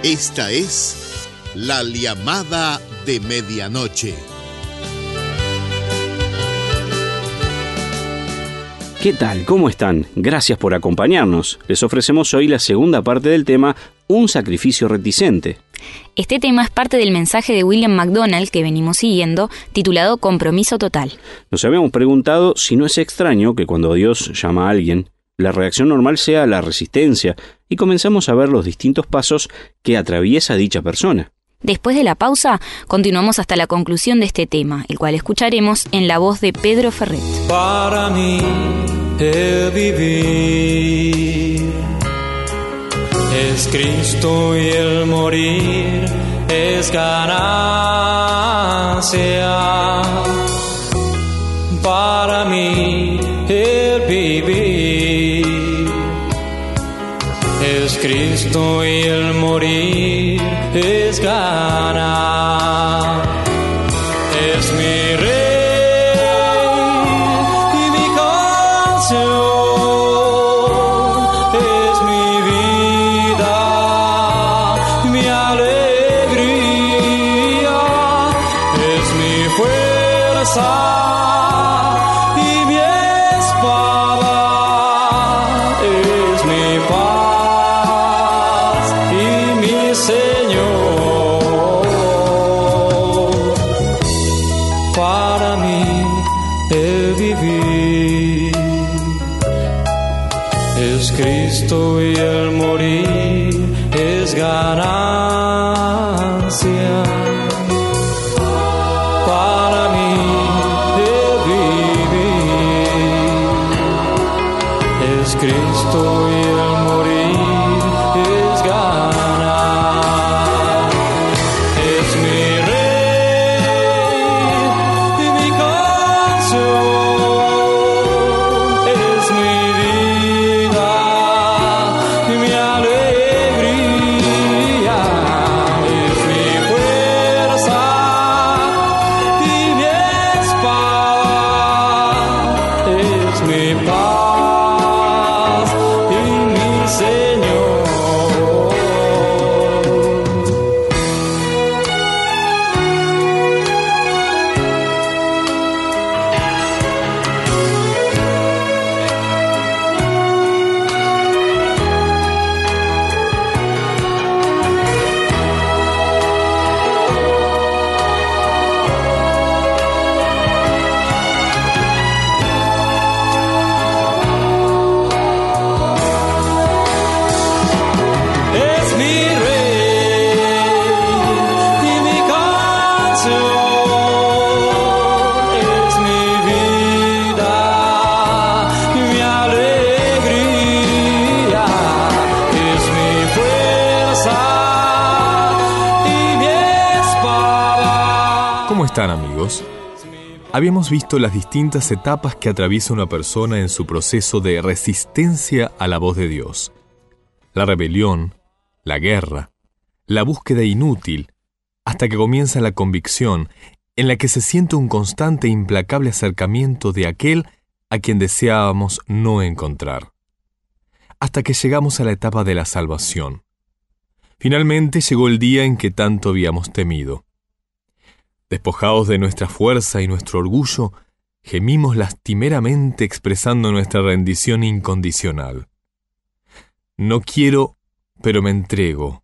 Esta es la llamada de medianoche. ¿Qué tal? ¿Cómo están? Gracias por acompañarnos. Les ofrecemos hoy la segunda parte del tema Un sacrificio reticente. Este tema es parte del mensaje de William MacDonald que venimos siguiendo, titulado Compromiso Total. Nos habíamos preguntado si no es extraño que cuando Dios llama a alguien, la reacción normal sea la resistencia, y comenzamos a ver los distintos pasos que atraviesa dicha persona. Después de la pausa, continuamos hasta la conclusión de este tema, el cual escucharemos en la voz de Pedro Ferret. Para mí el vivir es Cristo y el morir es ganancia. Para mí el vivir es Cristo y el morir es ganar. Es mi rey y mi canción, es mi vida, mi alegría, es mi fuerza y mi espada, es mi paz y mi Señor. Para mí el vivir es Cristo y el morir es ganancia. Para mí el vivir es Cristo y el morir es ganar. Es mi rey y mi canción, es mi vida y mi alegría, es mi fuerza y mi espada, es mi paz y mi Señor. Es mi rey y mi canción, es mi vida y mi alegría, es mi fuerza y mi espada. ¿Cómo están, amigos? Habíamos visto las distintas etapas que atraviesa una persona en su proceso de resistencia a la voz de Dios. La rebelión, la guerra, la búsqueda inútil, hasta que comienza la convicción, en la que se siente un constante e implacable acercamiento de aquel a quien deseábamos no encontrar. Hasta que llegamos a la etapa de la salvación. Finalmente llegó el día en que tanto habíamos temido. Despojados de nuestra fuerza y nuestro orgullo, gemimos lastimeramente expresando nuestra rendición incondicional. No quiero, pero me entrego.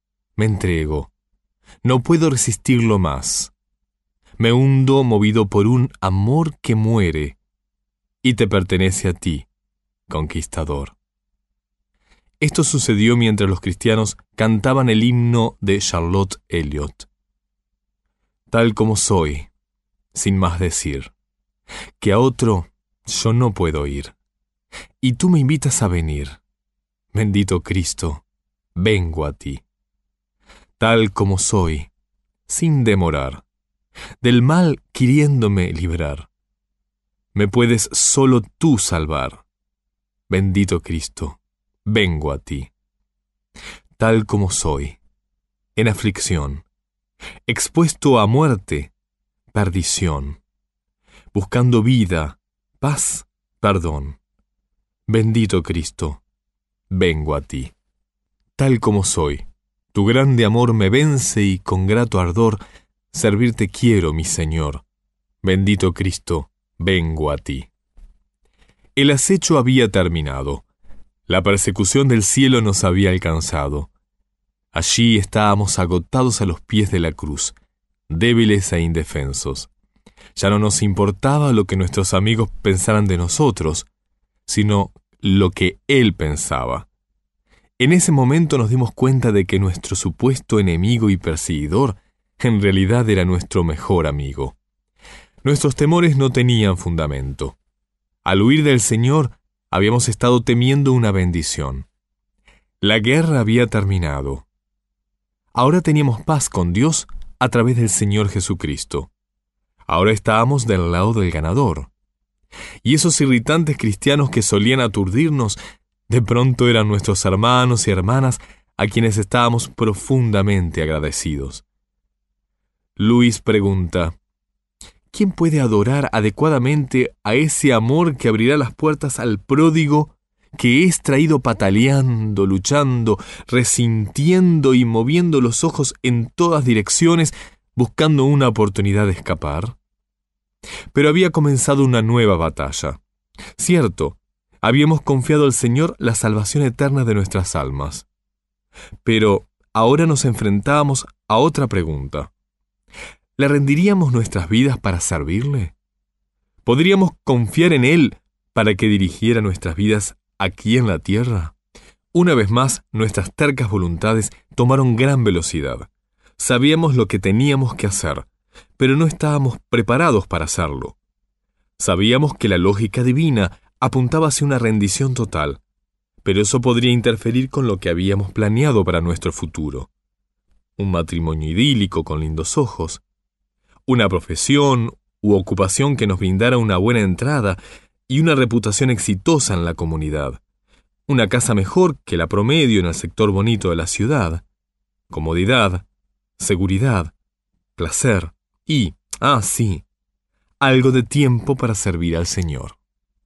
No puedo resistirlo más. Me hundo movido por un amor que muere y te pertenece a ti, conquistador. Esto sucedió mientras los cristianos cantaban el himno de Charlotte Elliott. Tal como soy, sin más decir, que a otro yo no puedo ir, y tú me invitas a venir. Bendito Cristo, vengo a ti. Tal como soy, sin demorar, del mal queriéndome librar. Me puedes solo tú salvar. Bendito Cristo, vengo a ti. Tal como soy, en aflicción, expuesto a muerte, perdición, buscando vida, paz, perdón. Bendito Cristo, vengo a ti. Tal como soy, Tu grande amor me vence y con grato ardor servirte quiero, mi Señor. Bendito Cristo, vengo a ti. El acecho había terminado. La persecución del cielo nos había alcanzado. Allí estábamos agotados a los pies de la cruz, débiles e indefensos. Ya no nos importaba lo que nuestros amigos pensaran de nosotros, sino lo que Él pensaba. En ese momento nos dimos cuenta de que nuestro supuesto enemigo y perseguidor en realidad era nuestro mejor amigo. Nuestros temores no tenían fundamento. Al huir del Señor, habíamos estado temiendo una bendición. La guerra había terminado. Ahora teníamos paz con Dios a través del Señor Jesucristo. Ahora estábamos del lado del ganador. Y esos irritantes cristianos que solían aturdirnos, de pronto eran nuestros hermanos y hermanas a quienes estábamos profundamente agradecidos. Luis pregunta: ¿quién puede adorar adecuadamente a ese amor que abrirá las puertas al pródigo que es traído pataleando, luchando, resintiendo y moviendo los ojos en todas direcciones, buscando una oportunidad de escapar? Pero había comenzado una nueva batalla. Cierto, habíamos confiado al Señor la salvación eterna de nuestras almas. Pero ahora nos enfrentábamos a otra pregunta. ¿Le rendiríamos nuestras vidas para servirle? ¿Podríamos confiar en Él para que dirigiera nuestras vidas aquí en la tierra? Una vez más, nuestras tercas voluntades tomaron gran velocidad. Sabíamos lo que teníamos que hacer, pero no estábamos preparados para hacerlo. Sabíamos que la lógica divina apuntaba hacia una rendición total, pero eso podría interferir con lo que habíamos planeado para nuestro futuro. Un matrimonio idílico con lindos ojos, una profesión u ocupación que nos brindara una buena entrada y una reputación exitosa en la comunidad, una casa mejor que la promedio en el sector bonito de la ciudad, comodidad, seguridad, placer y, sí, algo de tiempo para servir al Señor.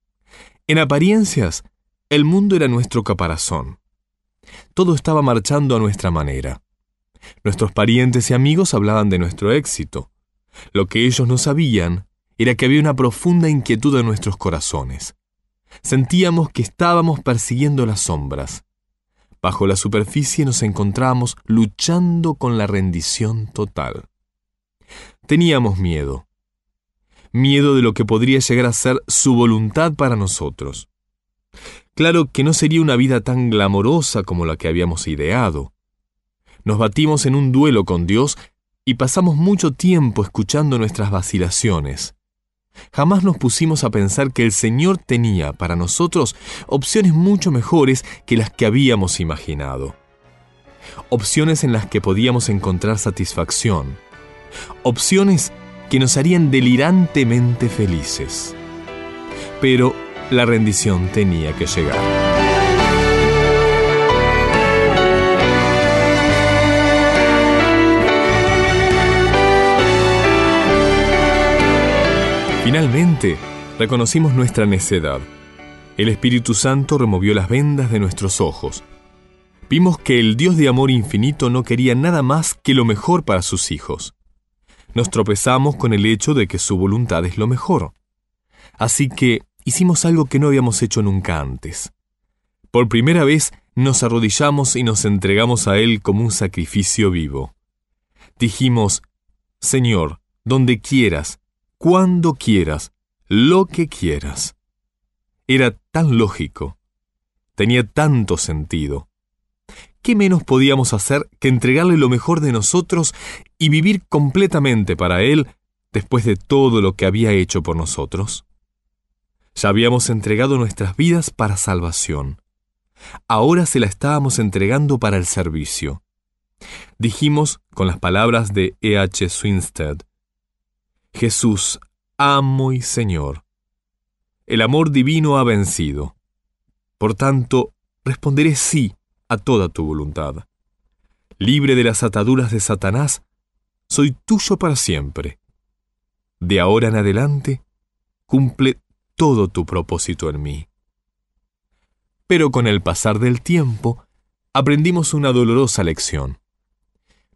En apariencias, el mundo era nuestro caparazón. Todo estaba marchando a nuestra manera. Nuestros parientes y amigos hablaban de nuestro éxito. Lo que ellos no sabían era que había una profunda inquietud en nuestros corazones. Sentíamos que estábamos persiguiendo las sombras. Bajo la superficie nos encontrábamos luchando con la rendición total. Teníamos miedo. Miedo de lo que podría llegar a ser su voluntad para nosotros. Claro que no sería una vida tan glamorosa como la que habíamos ideado. Nos batimos en un duelo con Dios y pasamos mucho tiempo escuchando nuestras vacilaciones. Jamás nos pusimos a pensar que el Señor tenía para nosotros opciones mucho mejores que las que habíamos imaginado. Opciones en las que podíamos encontrar satisfacción. Opciones que nos harían delirantemente felices. Pero la rendición tenía que llegar. Finalmente, reconocimos nuestra necedad. El Espíritu Santo removió las vendas de nuestros ojos. Vimos que el Dios de amor infinito no quería nada más que lo mejor para sus hijos. Nos tropezamos con el hecho de que su voluntad es lo mejor. Así que hicimos algo que no habíamos hecho nunca antes. Por primera vez nos arrodillamos y nos entregamos a Él como un sacrificio vivo. Dijimos: Señor, donde quieras, cuando quieras, lo que quieras. Era tan lógico. Tenía tanto sentido. ¿Qué menos podíamos hacer que entregarle lo mejor de nosotros y vivir completamente para Él después de todo lo que había hecho por nosotros? Ya habíamos entregado nuestras vidas para salvación. Ahora se la estábamos entregando para el servicio. Dijimos con las palabras de E.H. Swinstead: Jesús, amo y Señor. El amor divino ha vencido. Por tanto, responderé sí a toda tu voluntad. Libre de las ataduras de Satanás, soy tuyo para siempre. De ahora en adelante, cumple todo tu propósito en mí. Pero con el pasar del tiempo, aprendimos una dolorosa lección.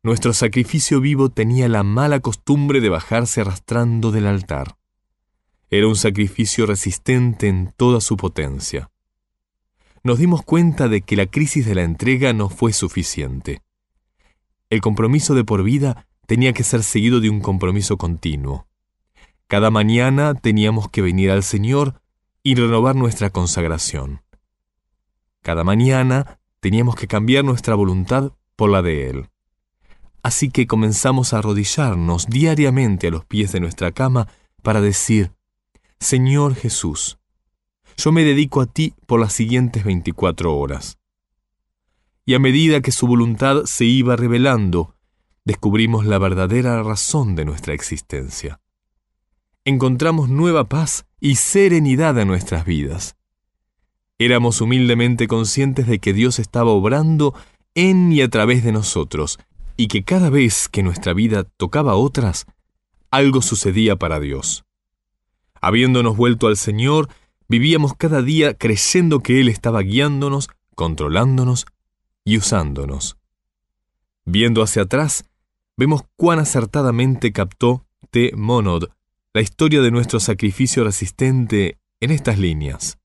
nuestro sacrificio vivo tenía la mala costumbre de bajarse arrastrando del altar. Era un sacrificio resistente en toda su potencia. Nos dimos cuenta de que la crisis de la entrega no fue suficiente. El compromiso de por vida tenía que ser seguido de un compromiso continuo. Cada mañana teníamos que venir al Señor y renovar nuestra consagración. Cada mañana teníamos que cambiar nuestra voluntad por la de Él. Así que comenzamos a arrodillarnos diariamente a los pies de nuestra cama para decir: Señor Jesús, yo me dedico a ti por las siguientes 24 horas. Y a medida que su voluntad se iba revelando, descubrimos la verdadera razón de nuestra existencia. Encontramos nueva paz y serenidad en nuestras vidas. Éramos humildemente conscientes de que Dios estaba obrando en y a través de nosotros, y que cada vez que nuestra vida tocaba a otras, algo sucedía para Dios. Habiéndonos vuelto al Señor, vivíamos cada día creyendo que Él estaba guiándonos, controlándonos y usándonos. Viendo hacia atrás, vemos cuán acertadamente captó T. Monod la historia de nuestro sacrificio resistente en estas líneas.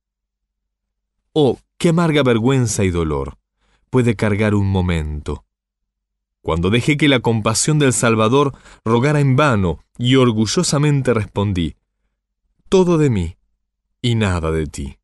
Oh, qué amarga vergüenza y dolor puede cargar un momento, cuando dejé que la compasión del Salvador rogara en vano y orgullosamente respondí: todo de mí y nada de ti.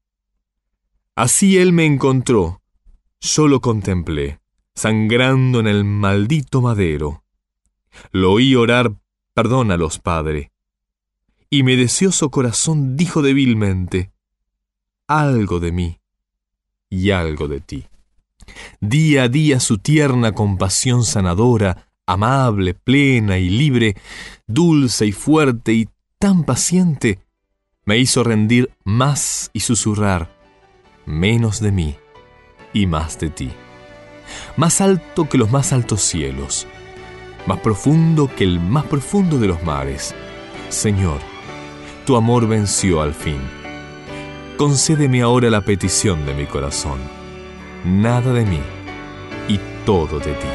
Así Él me encontró, yo lo contemplé, sangrando en el maldito madero. Lo oí orar: perdónalos, Padre. Y mi deseoso corazón dijo débilmente: algo de mí y algo de ti. Día a día su tierna compasión sanadora, amable, plena y libre, dulce y fuerte y tan paciente, me hizo rendir más y susurrar: menos de mí y más de ti. Más alto que los más altos cielos, más profundo que el más profundo de los mares. Señor, tu amor venció al fin. Concédeme ahora la petición de mi corazón: nada de mí y todo de ti.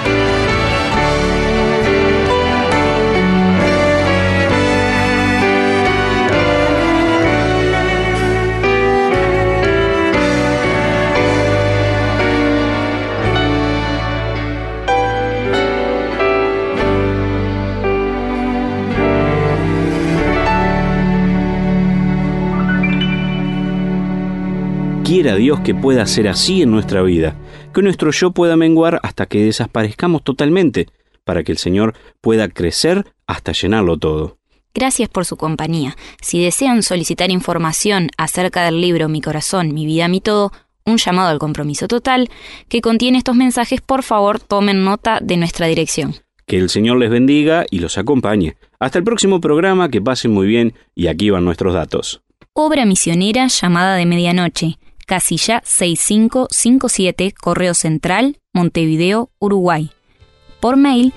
Quiera Dios que pueda ser así en nuestra vida, que nuestro yo pueda menguar hasta que desaparezcamos totalmente, para que el Señor pueda crecer hasta llenarlo todo. Gracias por su compañía. Si desean solicitar información acerca del libro Mi Corazón, Mi Vida, Mi Todo, un llamado al compromiso total, que contiene estos mensajes, por favor tomen nota de nuestra dirección. Que el Señor les bendiga y los acompañe. Hasta el próximo programa, que pasen muy bien, y aquí van nuestros datos. Obra misionera Llamada de Medianoche, Casilla 6557, Correo Central, Montevideo, Uruguay. Por mail,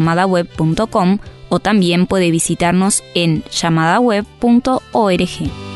estudiosbiblicos@llamadaweb.com, o también puede visitarnos en llamadaweb.org.